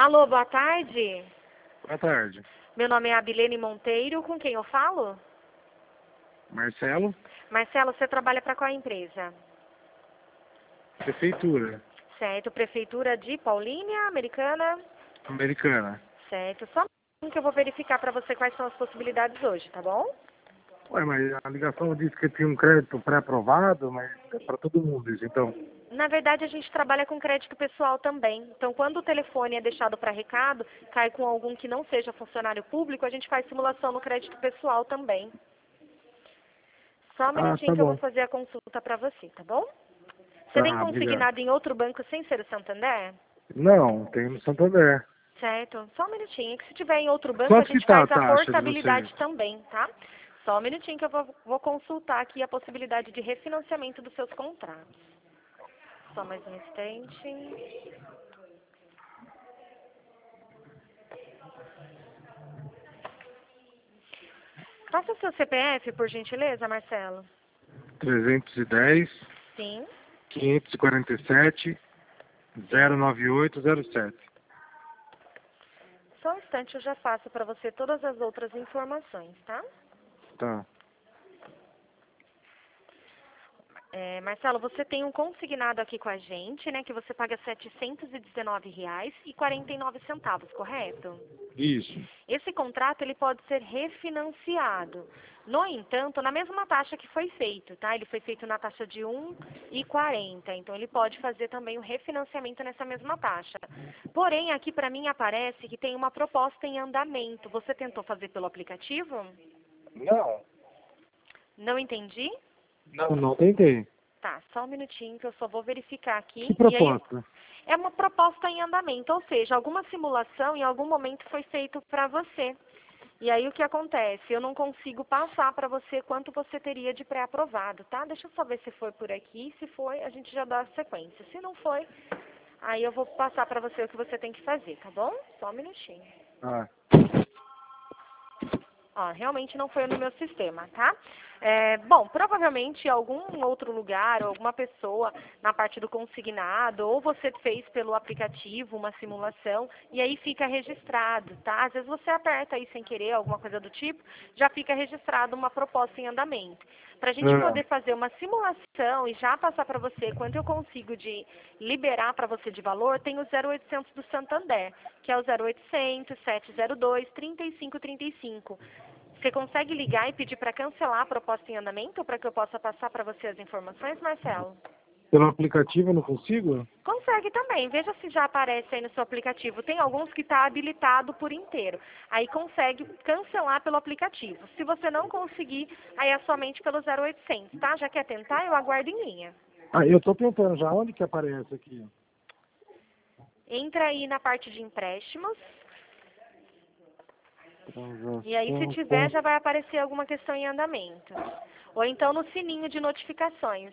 Alô, boa tarde. Boa tarde. Meu nome é Abilene Monteiro. Com quem eu falo? Marcelo, Marcelo, você trabalha para qual empresa? Prefeitura Certo, Prefeitura de Paulínia, Americana? Americana. Certo, só um minutinho que eu vou verificar para você quais são as possibilidades hoje, tá bom? Ué, mas a ligação disse que tinha um crédito pré-aprovado, mas é para todo mundo isso, então. Na verdade, a gente trabalha com crédito pessoal também. Então, quando o telefone é deixado para recado, cai com algum que não seja funcionário público, a gente faz simulação no crédito pessoal também. Só um Ah, minutinho tá que eu vou bom. fazer a consulta para você, tá bom? Você tem Tá, obrigado. consignado em outro banco sem ser o Santander? Não, tem no Santander. Certo. Só um minutinho, que se tiver em outro banco, a Quanto que gente tá a faz a taxa de vocês? portabilidade também, tá? Só um minutinho que eu vou consultar aqui a possibilidade de refinanciamento dos seus contratos. Só mais um instante. Passa o seu CPF, por gentileza, Marcelo. 310, Sim. 547, Sim. 09807. Só um instante, eu já faço para você todas as outras informações, tá? Tá. Marcelo, você tem um consignado aqui com a gente, né, que você paga R$ 719,49, correto? Isso. Esse contrato ele pode ser refinanciado. No entanto, na mesma taxa que foi feito, tá? Ele foi feito na taxa de 1,40. Então, ele pode fazer também o refinanciamento nessa mesma taxa. Porém, aqui para mim aparece que tem uma proposta em andamento. Você tentou fazer pelo aplicativo? Não. Não entendi? Não tentei. Tá, só um minutinho que eu só vou verificar Que aqui. E aí, proposta? é uma proposta em andamento, ou seja, alguma simulação em algum momento foi feito para você. E aí o que acontece? Eu não consigo passar para você quanto você teria de pré-aprovado, tá? Deixa eu só ver se foi por aqui. Se foi, a gente já dá a sequência. Se não foi, aí eu vou passar para você o que você tem que fazer, tá bom? Só um minutinho. Ah, Ó, realmente não foi no meu sistema, tá? Bom, provavelmente algum outro lugar ou alguma pessoa na parte do consignado, ou você fez pelo aplicativo uma simulação e aí fica registrado, tá? Às vezes você aperta aí sem querer, alguma coisa do tipo, já fica registrado uma proposta em andamento. Para a gente ah, poder fazer uma simulação e já passar para você quanto eu consigo de liberar para você de valor, tem o 0800 do Santander, que é o 0800 702 3535. Você consegue ligar e pedir para cancelar a proposta em andamento para que eu possa passar para você as informações, Marcelo? pelo aplicativo eu não consigo? Consegue também. Veja se já aparece aí no seu aplicativo. Tem alguns que está habilitado por inteiro. Aí consegue cancelar pelo aplicativo. Se você não conseguir, aí é somente pelo 0800, tá? Já quer tentar? Eu aguardo em linha. Ah, eu tô tentando já. Onde que aparece aqui? Entra aí na parte de empréstimos. E aí, se Transação tiver, com... já vai aparecer alguma questão em andamento. Ou então no sininho de notificações.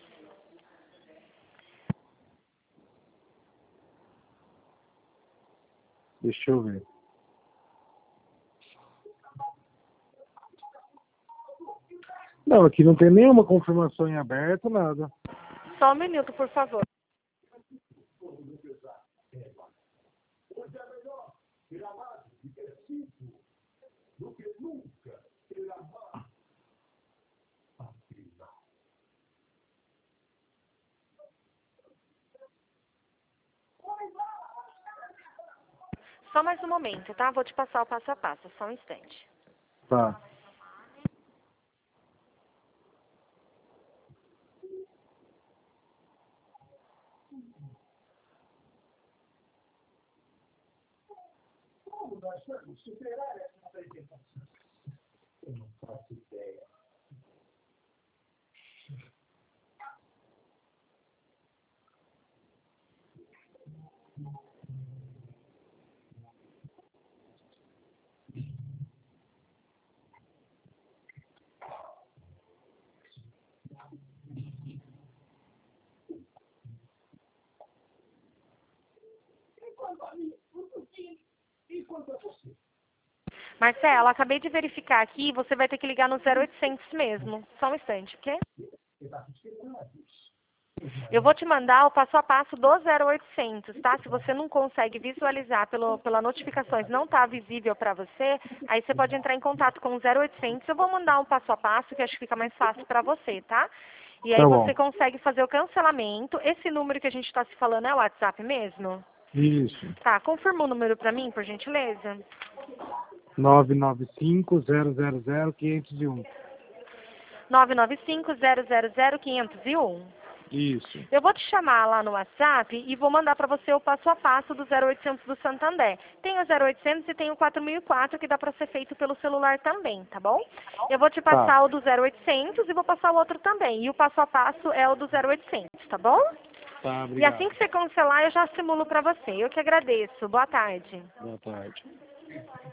Deixa eu ver. Não, aqui não tem nenhuma confirmação em aberto, nada. Só um minuto, por favor. Só mais um momento, tá? Vou te passar o passo a passo, só um instante. Tá. Marcela, acabei de verificar aqui, você vai ter que ligar no 0800 mesmo. Só um instante, ok? Eu vou te mandar o passo a passo do 0800, tá? Se você não consegue visualizar pela notificações, não está visível para você, aí você pode entrar em contato com o 0800. Eu vou mandar um passo a passo, que acho que fica mais fácil para você, tá? E aí Tá você bom. consegue fazer o cancelamento. Esse número que a gente está se falando é o WhatsApp mesmo? Isso. Tá, confirma o número para mim, por gentileza. 995-000-501. 995-000-501. Isso. Eu vou te chamar lá no WhatsApp e vou mandar para você o passo a passo do 0800 do Santander. Tem o 0800 e tem o 4004 que dá para ser feito pelo celular também, tá bom? Eu vou te Tá. passar o do 0800 e vou passar o outro também. E o passo a passo é o do 0800, tá bom? Tá, E assim obrigado. que você cancelar, eu já simulo para você. Eu que agradeço. Boa tarde. Boa tarde.